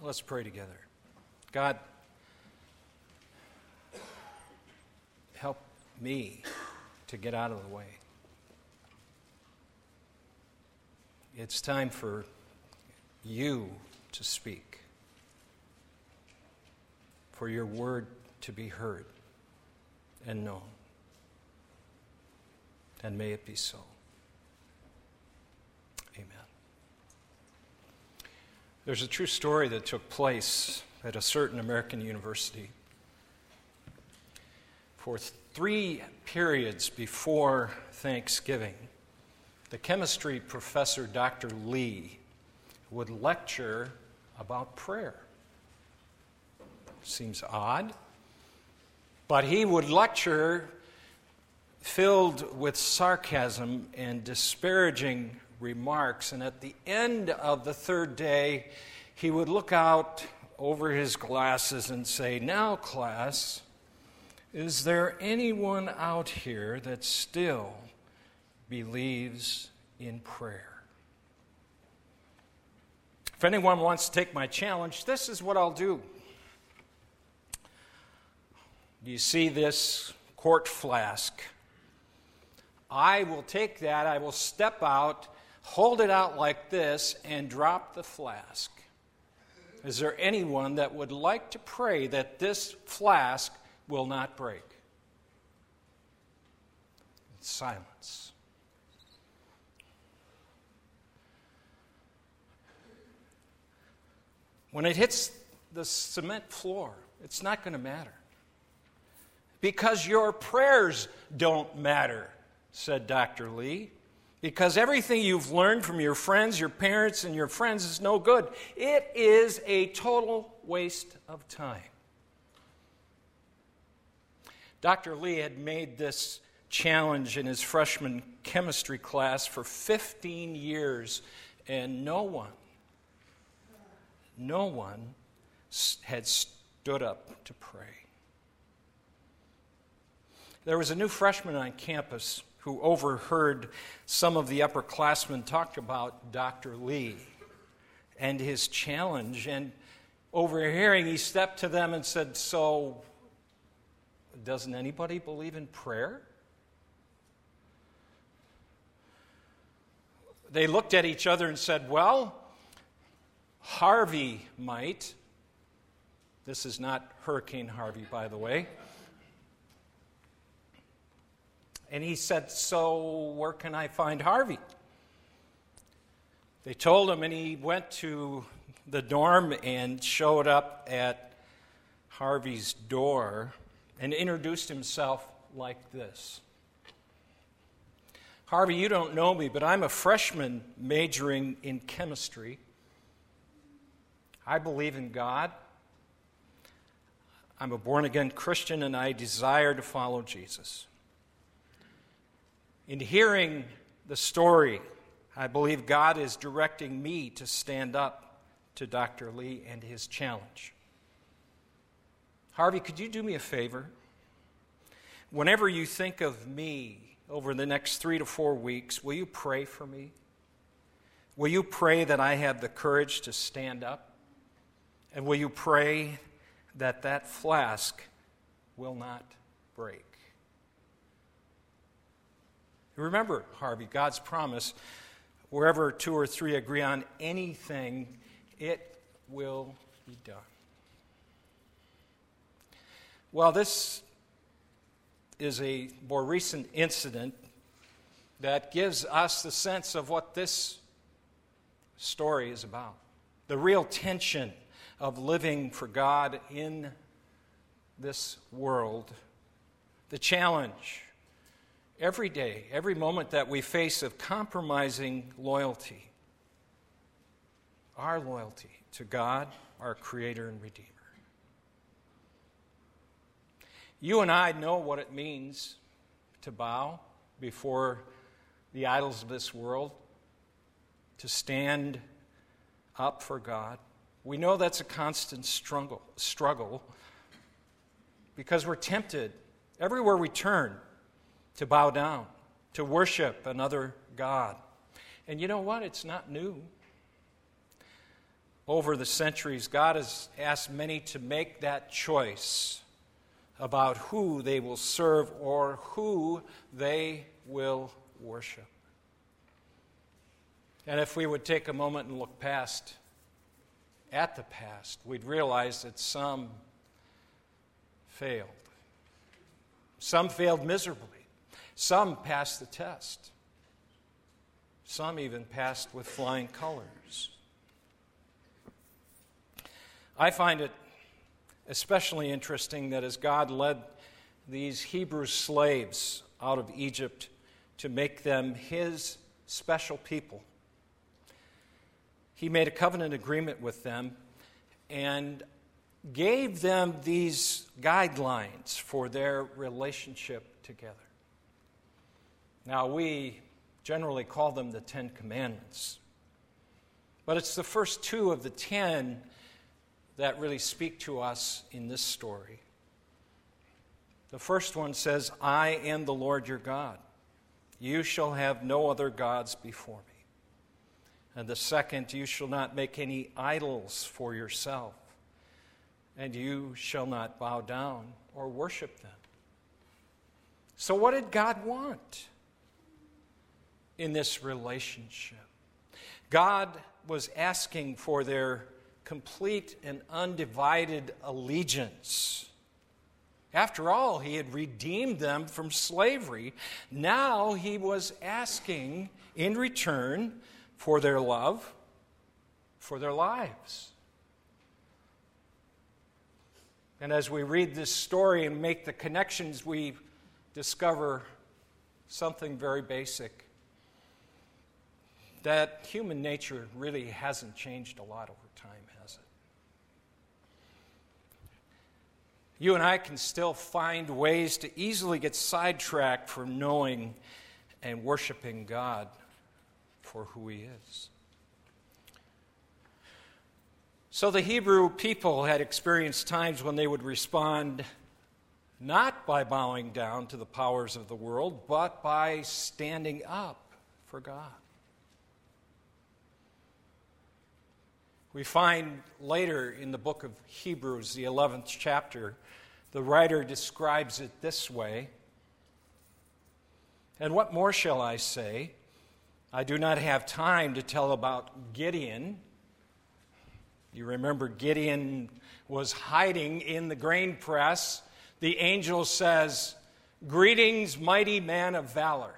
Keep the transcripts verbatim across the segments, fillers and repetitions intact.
Let's pray together. God, help me to get out of the way. It's time for you to speak, for your word to be heard and known. And may it be so. Amen. There's a true story that took place at a certain American university. For three periods before Thanksgiving, the chemistry professor, Doctor Lee, would lecture about prayer. Seems odd, but he would lecture filled with sarcasm and disparaging remarks, and at the end of the third day, he would look out over his glasses and say, "Now, class, is there anyone out here that still believes in prayer?" If anyone wants to take my challenge, this is what I'll do. Do you see this quart flask? I will take that, I will step out, hold it out like this, and drop the flask. Is there anyone that would like to pray that this flask will not break? Silence. When it hits the cement floor, it's not going to matter. Because your prayers don't matter, said Doctor Lee. Because everything you've learned from your friends, your parents, and your friends is no good. It is a total waste of time. Doctor Lee had made this challenge in his freshman chemistry class for fifteen years, and no one, no one had stood up to pray. There was a new freshman on campus who overheard some of the upperclassmen talk about Doctor Lee and his challenge, and overhearing, he stepped to them and said, "So, doesn't anybody believe in prayer?" They looked at each other and said, "Well, Harvey might." This is not Hurricane Harvey, by the way. And he said, "So where can I find Harvey?" They told him, and he went to the dorm and showed up at Harvey's door and introduced himself like this. "Harvey, you don't know me, but I'm a freshman majoring in chemistry. I believe in God. I'm a born-again Christian, and I desire to follow Jesus. In hearing the story, I believe God is directing me to stand up to Doctor Lee and his challenge. Harvey, could you do me a favor? Whenever you think of me over the next three to four weeks, will you pray for me? Will you pray that I have the courage to stand up? And will you pray that that flask will not break?" Remember, Harvey, God's promise, wherever two or three agree on anything, it will be done. Well, this is a more recent incident that gives us the sense of what this story is about. The real tension of living for God in this world. The challenge every day, every moment that we face of compromising loyalty, our loyalty to God, our Creator and Redeemer. You and I know what it means to bow before the idols of this world, to stand up for God. We know that's a constant struggle, struggle because we're tempted everywhere we turn to bow down, to worship another God. And you know what? It's not new. over the centuries, God has asked many to make that choice about who they will serve or who they will worship. And if we would take a moment and look past, at the past, we'd realize that some failed. Some failed miserably. Some passed the test. Some even passed with flying colors. I find it especially interesting that as God led these Hebrew slaves out of Egypt to make them His special people, He made a covenant agreement with them and gave them these guidelines for their relationship together. Now, we generally call them the Ten Commandments, but it's the first two of the ten that really speak to us in this story. The first one says, I am the Lord your God. You shall have no other gods before me. And the second, you shall not make any idols for yourself, and you shall not bow down or worship them. So what did God want in this relationship? God was asking for their complete and undivided allegiance. After all, He had redeemed them from slavery. Now He was asking in return for their love, for their lives. And as we read this story and make the connections, we discover something very basic. That human nature really hasn't changed a lot over time, has it? You and I can still find ways to easily get sidetracked from knowing and worshiping God for who He is. So the Hebrew people had experienced times when they would respond not by bowing down to the powers of the world, but by standing up for God. We find later in the book of Hebrews, the eleventh chapter, the writer describes it this way. And what more shall I say? I do not have time to tell about Gideon. You remember Gideon was hiding in the grain press. The angel says, "Greetings, mighty man of valor."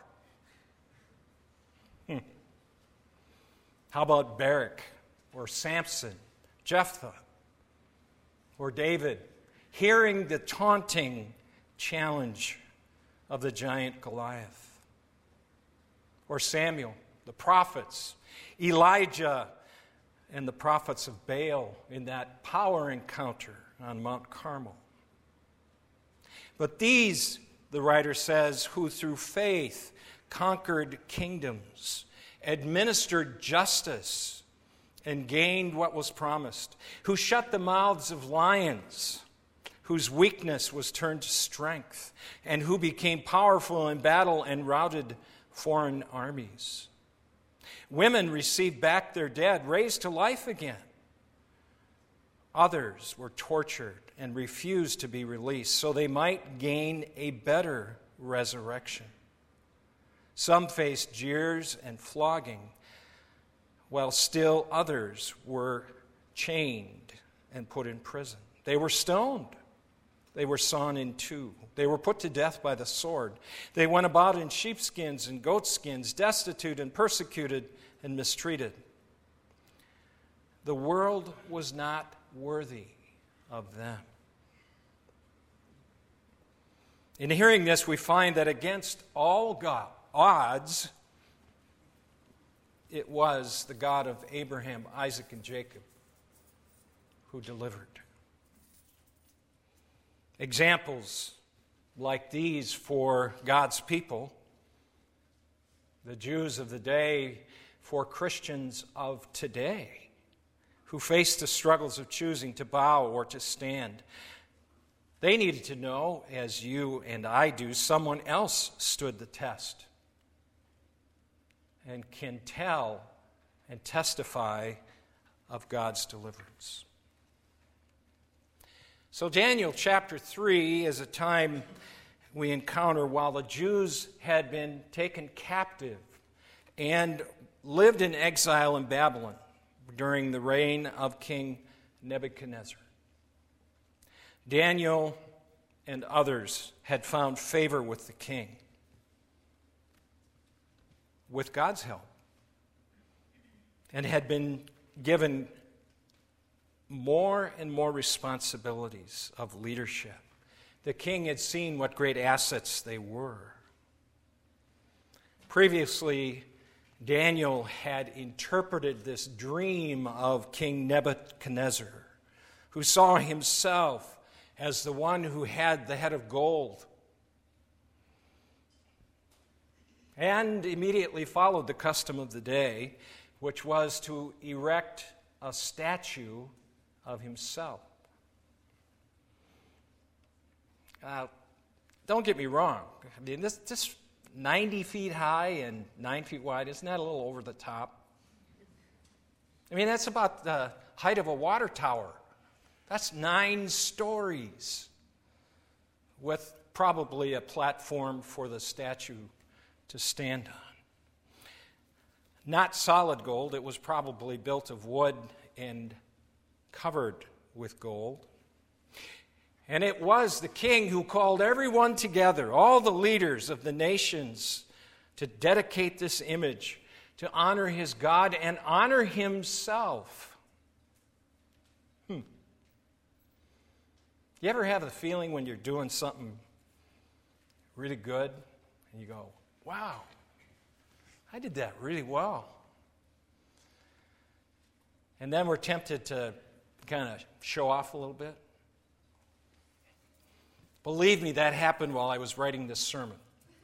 Hmm. How about Barak? Or Samson, Jephthah, or David, hearing the taunting challenge of the giant Goliath? Or Samuel, the prophets, Elijah, and the prophets of Baal in that power encounter on Mount Carmel. But these, the writer says, who through faith conquered kingdoms, administered justice, and gained what was promised, who shut the mouths of lions, whose weakness was turned to strength, and who became powerful in battle and routed foreign armies. Women received back their dead, raised to life again. Others were tortured and refused to be released so they might gain a better resurrection. Some faced jeers and flogging, while still others were chained and put in prison. They were stoned. They were sawn in two. They were put to death by the sword. They went about in sheepskins and goatskins, destitute and persecuted and mistreated. The world was not worthy of them. In hearing this, we find that against all God, odds, it was the God of Abraham, Isaac, and Jacob who delivered. Examples like these for God's people, the Jews of the day, for Christians of today, who face the struggles of choosing to bow or to stand. They needed to know, as you and I do, someone else stood the test and can tell and testify of God's deliverance. So Daniel chapter three is a time we encounter while the Jews had been taken captive and lived in exile in Babylon during the reign of King Nebuchadnezzar. Daniel and others had found favor with the king, with God's help, and had been given more and more responsibilities of leadership. The king had seen what great assets they were. Previously, Daniel had interpreted this dream of King Nebuchadnezzar, who saw himself as the one who had the head of gold, and immediately followed the custom of the day, which was to erect a statue of himself. Uh, don't get me wrong. I mean, this, this ninety feet high and nine feet wide, isn't that a little over the top? I mean, that's about the height of a water tower. That's nine stories with probably a platform for the statue to stand on. Not solid gold. It was probably built of wood and covered with gold. And it was the king who called everyone together, all the leaders of the nations, to dedicate this image, to honor his God and honor himself. Hmm. You ever have the feeling when you're doing something really good and you go, wow, I did that really well. And then we're tempted to kind of show off a little bit? Believe me, that happened while I was writing this sermon.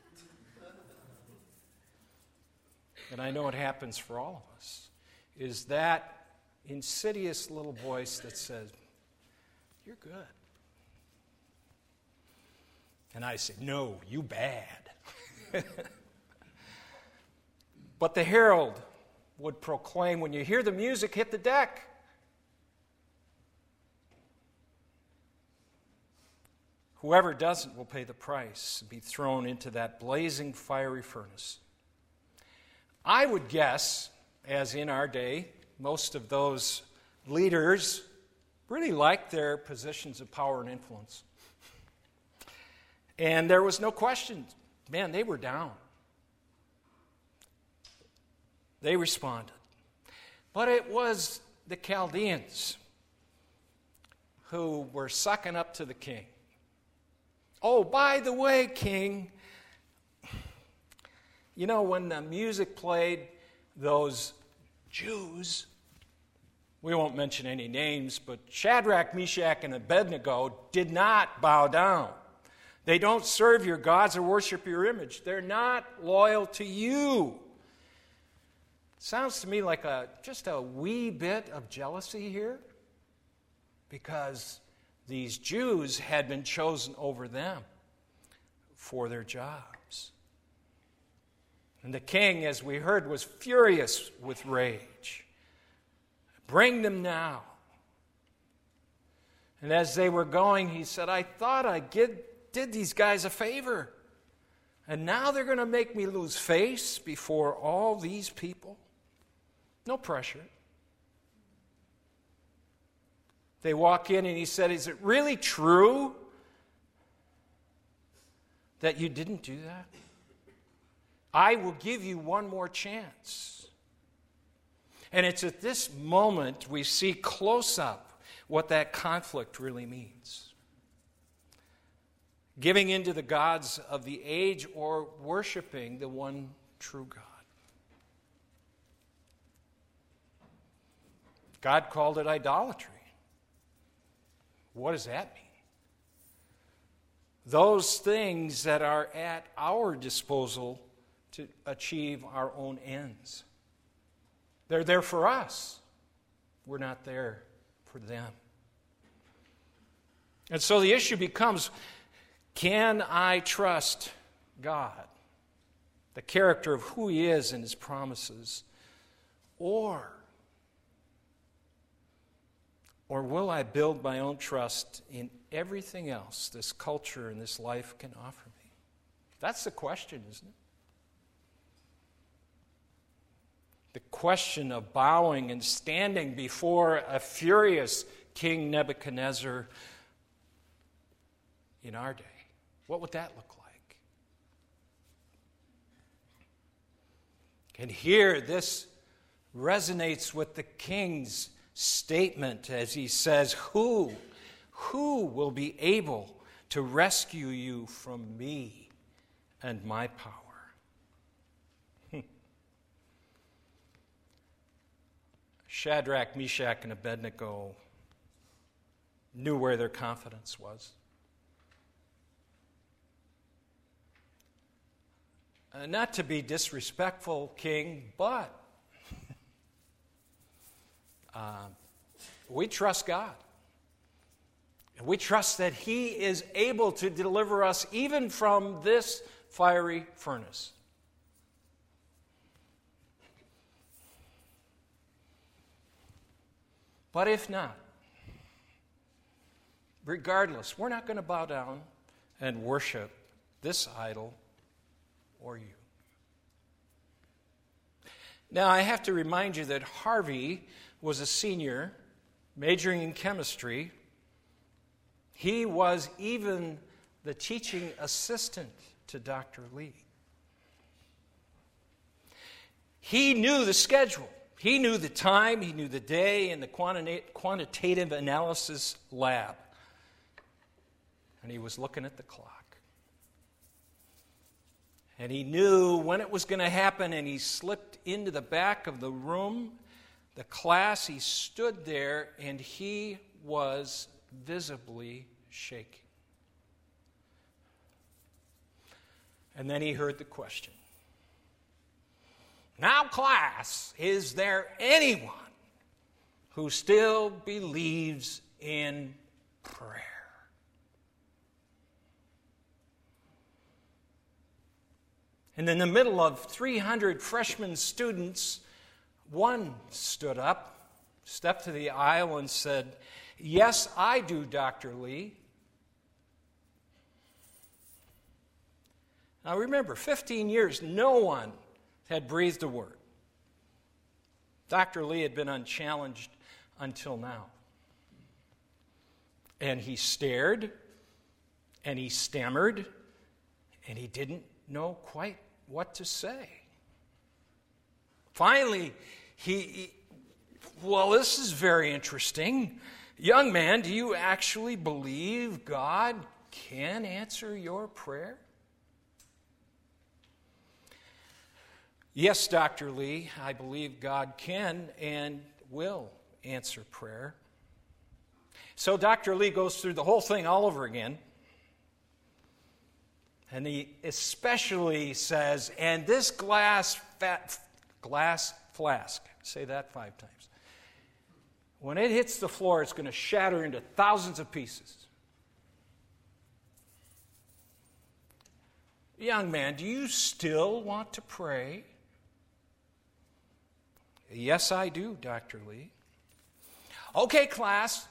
And I know it happens for all of us, is that insidious little voice that says, you're good. And I say, no, you bad. But the herald would proclaim, when you hear the music hit the deck, whoever doesn't will pay the price and be thrown into that blazing fiery furnace. I would guess, as in our day, most of those leaders really liked their positions of power and influence. And there was no question, man, they were down. They responded. But it was the Chaldeans who were sucking up to the king. Oh, by the way, king, you know, when the music played, those Jews, we won't mention any names, but Shadrach, Meshach, and Abednego did not bow down. They don't serve your gods or worship your image. They're not loyal to you. Sounds to me like a just a wee bit of jealousy here, because these Jews had been chosen over them for their jobs. And the king, as we heard, was furious with rage. Bring them now. And as they were going, he said, I thought I did, did these guys a favor. And now they're going to make me lose face before all these people? No pressure. They walk in and he said, is it really true that you didn't do that? I will give you one more chance. And it's at this moment we see close up what that conflict really means. Giving in to the gods of the age or worshiping the one true God. God called it idolatry. What does that mean? Those things that are at our disposal to achieve our own ends. They're there for us. We're not there for them. And so the issue becomes, can I trust God, the character of who He is and His promises, or Or will I build my own trust in everything else this culture and this life can offer me? That's the question, isn't it? The question of bowing and standing before a furious King Nebuchadnezzar in our day. What would that look like? And here, this resonates with the king's statement as he says, Who, who will be able to rescue you from me and my power? Shadrach, Meshach, and Abednego knew where their confidence was. Uh, not to be disrespectful, King, but uh, we trust God. And we trust that He is able to deliver us even from this fiery furnace. But if not, regardless, we're not going to bow down and worship this idol or you. Now, I have to remind you that Harvey was a senior majoring in chemistry. He was even the teaching assistant to Doctor Lee. He knew the schedule. He knew the time, he knew the day in the quantitative analysis lab. And he was looking at the clock. And he knew when it was going to happen, and he slipped into the back of the room, the class. He stood there, and he was visibly shaking. And then he heard the question. Now, class, is there anyone who still believes in prayer? And in the middle of three hundred freshman students, one stood up, stepped to the aisle, and said, "Yes, I do, Doctor Lee." Now remember, fifteen years, no one had breathed a word. Doctor Lee had been unchallenged until now. And he stared, and he stammered, and he didn't know quite what to say. Finally, he, he well, this is very interesting. Young man, do you actually believe God can answer your prayer? Yes, Doctor Lee, I believe God can and will answer prayer. So Doctor Lee goes through the whole thing all over again. And he especially says, and this glass fat, glass flask, say that five times. When it hits the floor, it's going to shatter into thousands of pieces. Young man, do you still want to pray? Yes, I do, Doctor Lee. Okay, class.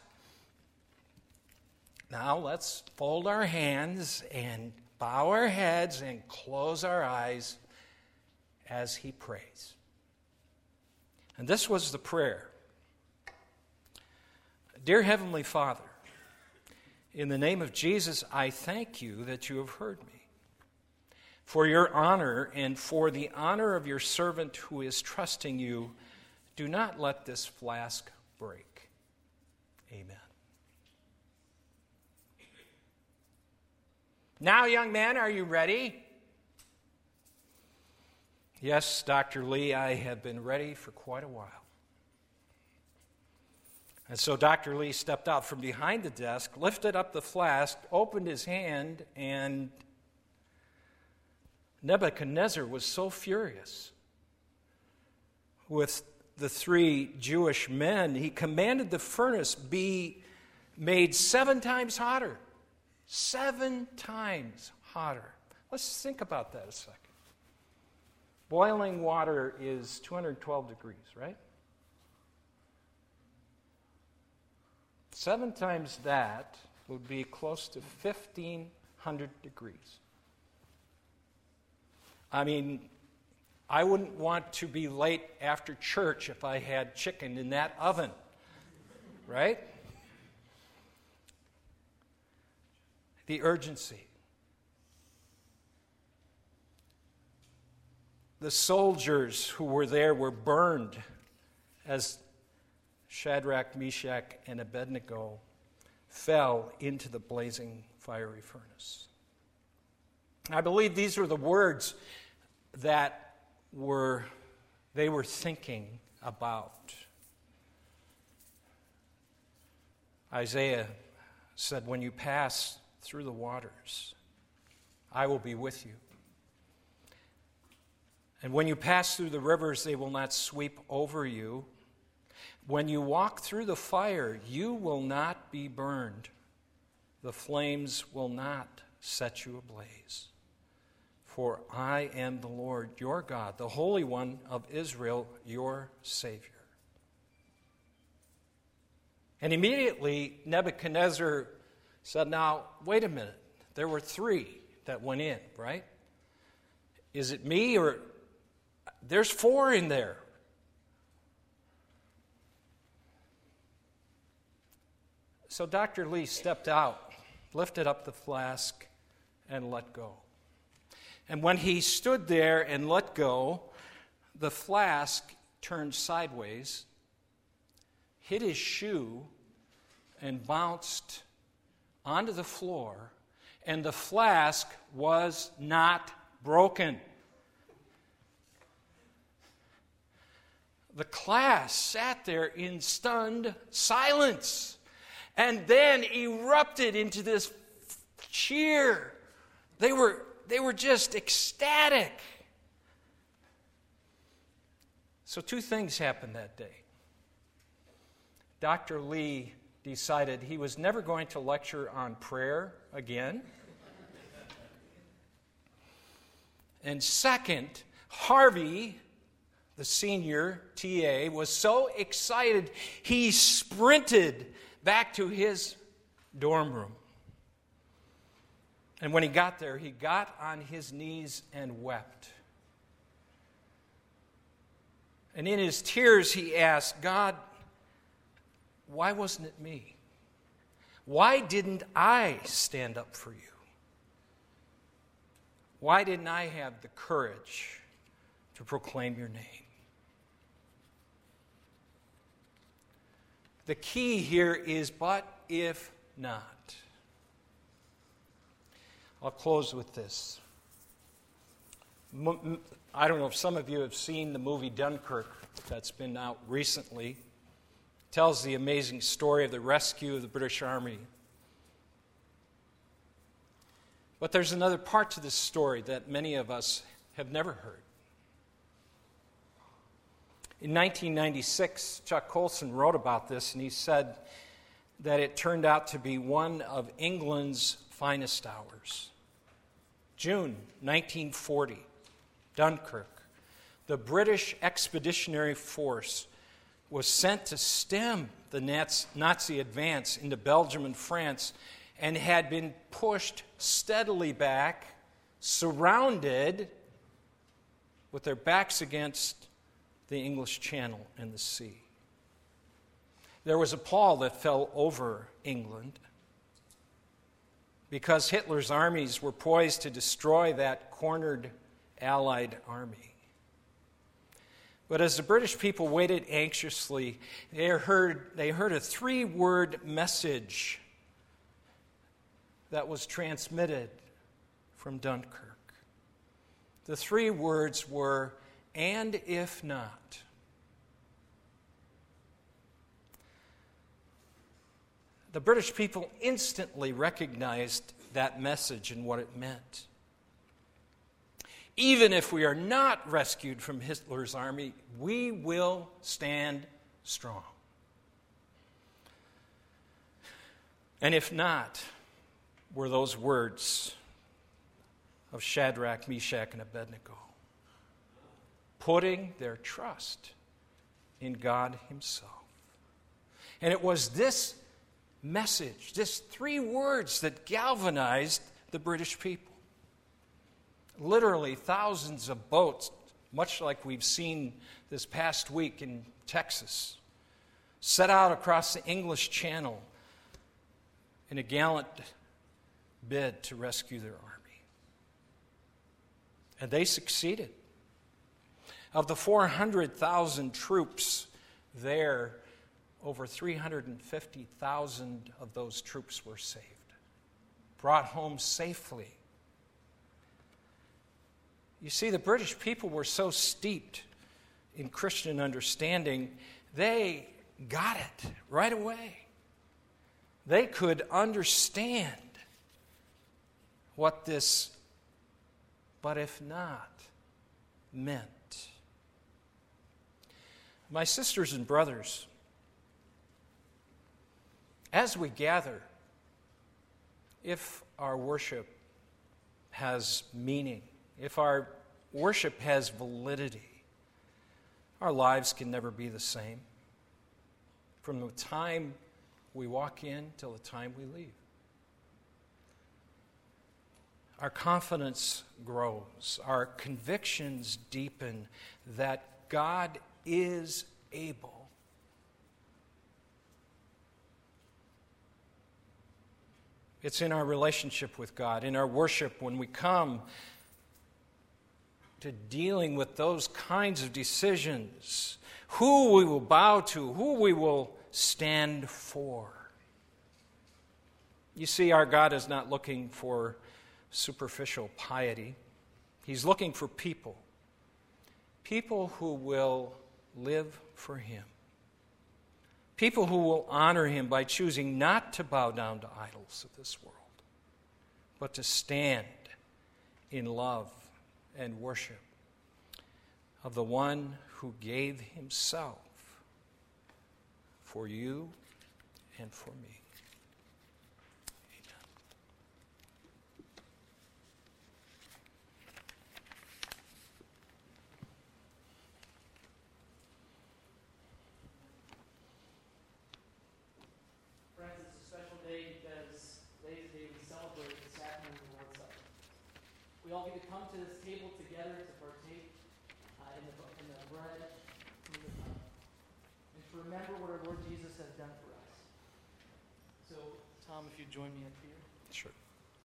Now let's fold our hands and bow our heads and close our eyes as he prays. And this was the prayer. Dear Heavenly Father, in the name of Jesus, I thank you that you have heard me. For your honor and for the honor of your servant who is trusting you, do not let this flask break. Amen. Now, young man, are you ready? Yes, Doctor Lee, I have been ready for quite a while. And so Doctor Lee stepped out from behind the desk, lifted up the flask, opened his hand, and Nebuchadnezzar was so furious with the three Jewish men, he commanded the furnace be made seven times hotter. Seven times hotter. Let's think about that a second. Boiling water is two hundred twelve degrees, right? seven times that would be close to fifteen hundred degrees. I mean, I wouldn't want to be late after church if I had chicken in that oven, right? The urgency. The soldiers who were there were burned as Shadrach, Meshach, and Abednego fell into the blazing fiery furnace. I believe these were the words that were they were thinking about. Isaiah said, "When you pass through the waters, I will be with you. And when you pass through the rivers, they will not sweep over you. When you walk through the fire, you will not be burned. The flames will not set you ablaze. For I am the Lord, your God, the Holy One of Israel, your Savior." And immediately Nebuchadnezzar said, "Now, wait a minute. There were three that went in, right? Is it me or... There's four in there." So Doctor Lee stepped out, lifted up the flask, and let go. And when he stood there and let go, the flask turned sideways, hit his shoe, and bounced onto the floor, and the flask was not broken. The class sat there in stunned silence and then erupted into this cheer. They were, they were just ecstatic. So two things happened that day. Doctor Lee decided he was never going to lecture on prayer again. And second, Harvey, the senior T A, was so excited he sprinted back to his dorm room. And when he got there, he got on his knees and wept. And in his tears, he asked, "God, why wasn't it me? Why didn't I stand up for you? Why didn't I have the courage to proclaim your name?" The key here is, but if not. I'll close with this. I don't know if some of you have seen the movie Dunkirk that's been out recently. It tells the amazing story of the rescue of the British Army. But there's another part to this story that many of us have never heard. In nineteen ninety-six, Chuck Colson wrote about this, and he said that it turned out to be one of England's finest hours. June nineteen forty, Dunkirk. The British Expeditionary Force was sent to stem the Nazi advance into Belgium and France and had been pushed steadily back, surrounded with their backs against the English Channel and the sea. There was a pall that fell over England because Hitler's armies were poised to destroy that cornered Allied army. But as the British people waited anxiously, they heard, they heard a three-word message that was transmitted from Dunkirk. The three words were, "And if not." The British people instantly recognized that message and what it meant. Even if we are not rescued from Hitler's army, we will stand strong. And if not, were those words of Shadrach, Meshach, and Abednego, putting their trust in God Himself. And it was this message. Just three words that galvanized the British people. Literally thousands of boats, much like we've seen this past week in Texas, set out across the English Channel in a gallant bid to rescue their army. And they succeeded. Of the four hundred thousand troops there, over three hundred fifty thousand of those troops were saved, brought home safely. You see, the British people were so steeped in Christian understanding, they got it right away. They could understand what this "but if not" meant. My sisters and brothers, as we gather, if our worship has meaning, if our worship has validity, our lives can never be the same from the time we walk in till the time we leave. Our confidence grows, our convictions deepen that God is able. It's in our relationship with God, in our worship, when we come to dealing with those kinds of decisions, who we will bow to, who we will stand for. You see, our God is not looking for superficial piety. He's looking for people. People who will live for Him. People who will honor Him by choosing not to bow down to idols of this world, but to stand in love and worship of the one who gave Himself for you and for me. We all get to come to this table together to partake uh, in, the, in the bread from the cup, and to remember what our Lord Jesus has done for us. So, Tom, if you join me up here. Sure.